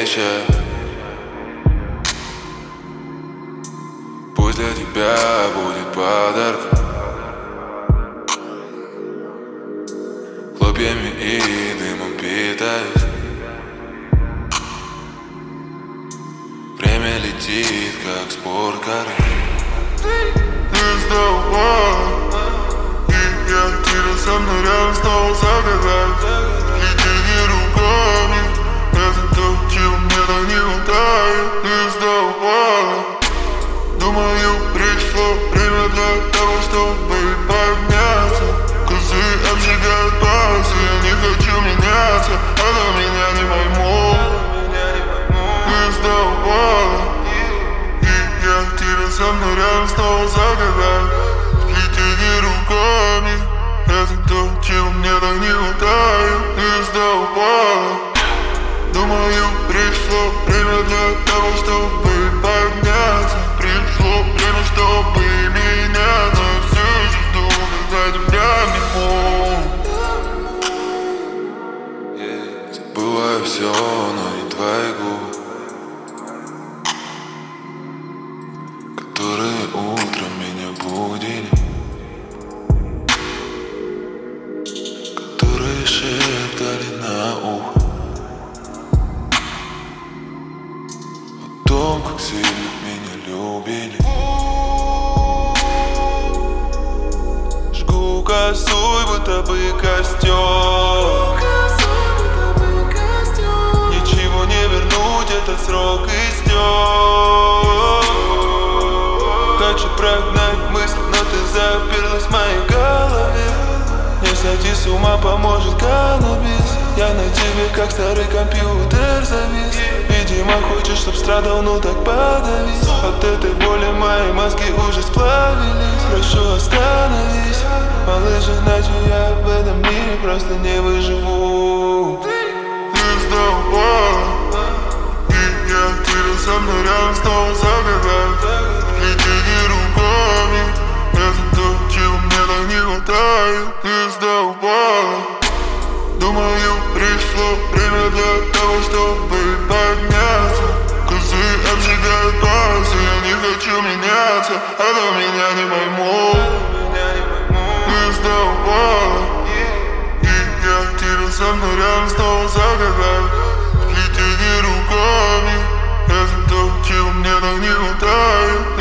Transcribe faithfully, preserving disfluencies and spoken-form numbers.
встреча. Пусть для тебя будет подарком, хлопьями и дымом питаюсь. Время летит, как спорткары. Ты сдавала, и я тебя со мной рядом снова загадать. Летите руками, это то, чего мне так не хватает. Ты сдавала, думаю, пришло время для того, чтобы подняться. Козы обжигают пальцы, я не хочу меняться, а до меня не поймут. Ты сдавала, и я тебя со мной рядом снова загадать. Летите руками, это то, чего мне так не хватает. Ты сдавала, думаю, пришло время для того, чтобы подняться. Пришло время, чтобы меняться. Все еще жду, когда тебя не Забываю все, но не твои губы, которые утром меня будили, которые шептали на ухо о том, как сильно меня любили. Жгу косой, будто бы костер. Ничего не вернуть, этот срок истек. Хочу прогнать мысли, но ты заперлась в моей голове. Не сойти с ума поможет каннабис. Я на тебе, как старый компьютер, завис. Видимо, хочешь, чтоб страдал, ну так подавись. От этой боли мои мозги уже сплавились. Прошу, остановись, малыш, иначе я в этом мире просто не выживу. Ты сдавала, и я тебя со мной рядом снова загадать. Летите руками, это то, чего мне так не хватает. Ты сдавала, думаю, пришло время для того, чтобы подняться. Козы обжигают пальцы, я не хочу меняться, а до меня не поймут. Ты сдавала, и я тебя со мной рядом снова загадать. Летите руками, это то, чего мне так не хватает.